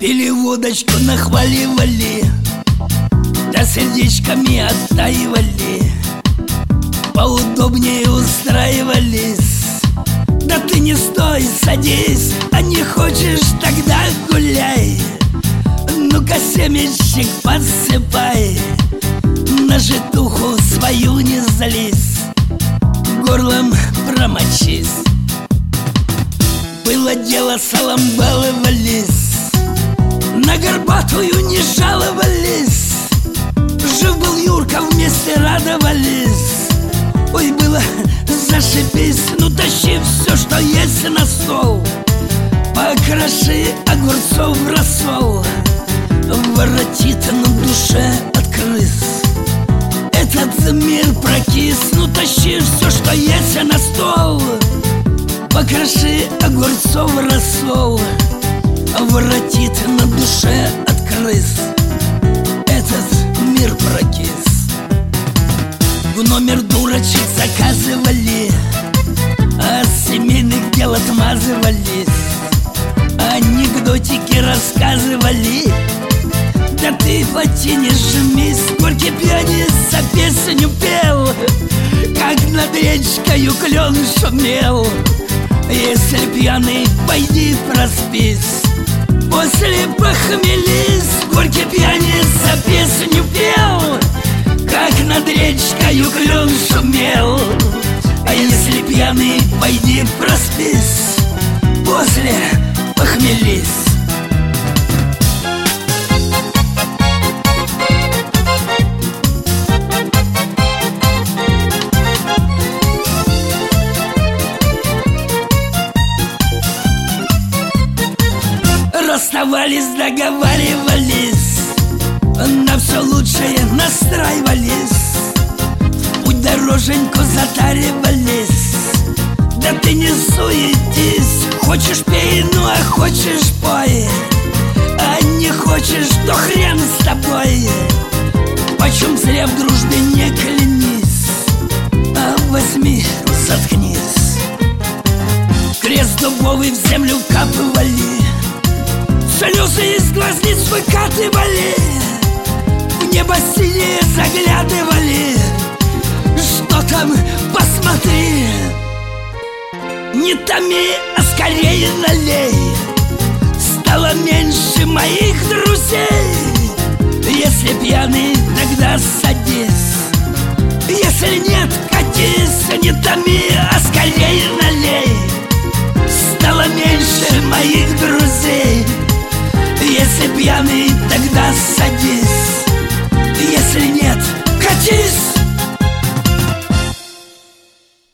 Или удочку нахваливали, да сердечками оттаивали, поудобнее устраивались. Да ты не стой, садись, а не хочешь, тогда гуляй. Ну-ка семечек подсыпай, на житуху свою не злись, горлом промочись. Было дело, салом баловались, на горбатую не жаловались. Жив был Юрка, вместе радовались. Ой, было зашибись, ну тащи все, что есть на стол. Покроши огурцов в рассол, воротит на душе от крыс. Этот мир прокис, ну тащи все, что есть на стол. Покроши огурцов в рассол, воротит на душе от крыс. Этот мир прокис. В номер дурочек заказывали, от семейных дел отмазывались, анекдотики рассказывали. Да ты потяни, жмись, горький пьяница песню пел, как над речкою клен шумел. Если пьяный, пойди проспись, после похмелись. Горький пьяница песню пел, как над речкою клен шумел. А если пьяный, пойди проспись, после похмелись. Расставались, договаривались, на все лучшее настраивались, в путь дороженьку затаривались. Да ты не суетись, хочешь пей, ну а хочешь пой, а не хочешь, то хрен с тобой. Почем зря в дружбе не клянись, а возьми, заткнись. Крест дубовый в землю вкапывали, слезы из глазниц выкатывали, в небо синее заглядывали. Что там, посмотри, не томи, а скорее налей. Стало меньше моих друзей. Если пьяный, тогда садись, если нет, катись. Не томи, а скорее налей. Стало меньше моих друзей. Если пьяный, тогда садись,